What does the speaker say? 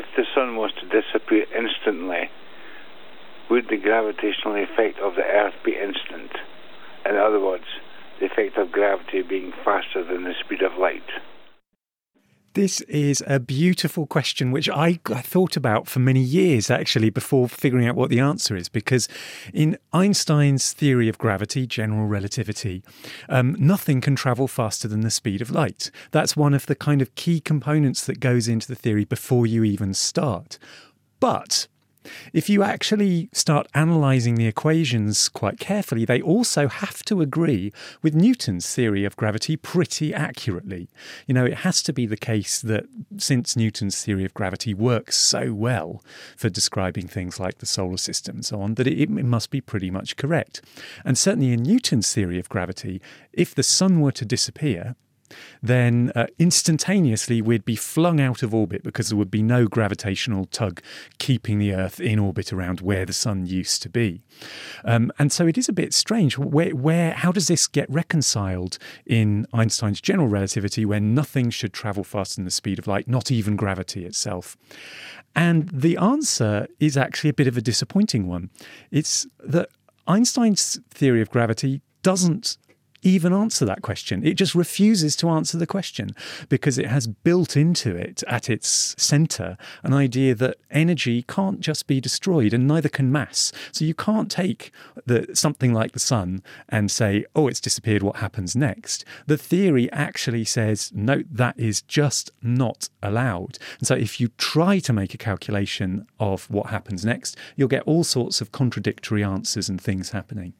the sun was to disappear instantly, would the gravitational effect of the Earth be instant? In other words, the effect of gravity being faster than the speed of light. This is a beautiful question, which I thought about for many years, actually, before figuring out what the answer is. Because in Einstein's theory of gravity, general relativity, nothing can travel faster than the speed of light. That's one of the kind of key components that goes into the theory before you even start. But if you actually start analysing the equations quite carefully, they also have to agree with Newton's theory of gravity pretty accurately. You know, it has to be the case that since Newton's theory of gravity works so well for describing things like the solar system and so on, that it must be pretty much correct. And certainly in Newton's theory of gravity, if the sun were to disappear, then instantaneously we'd be flung out of orbit because there would be no gravitational tug keeping the Earth in orbit around where the sun used to be. And so it is a bit strange. How does this get reconciled in Einstein's general relativity when nothing should travel faster than the speed of light, not even gravity itself? And the answer is actually a bit of a disappointing one. It's that Einstein's theory of gravity doesn't even answer that question. It just refuses to answer the question because it has built into it, at its centre, an idea that energy can't just be destroyed and neither can mass. So you can't take something like the sun and say, oh, it's disappeared, what happens next? The theory actually says, no, that is just not allowed. And so if you try to make a calculation of what happens next, you'll get all sorts of contradictory answers and things happening.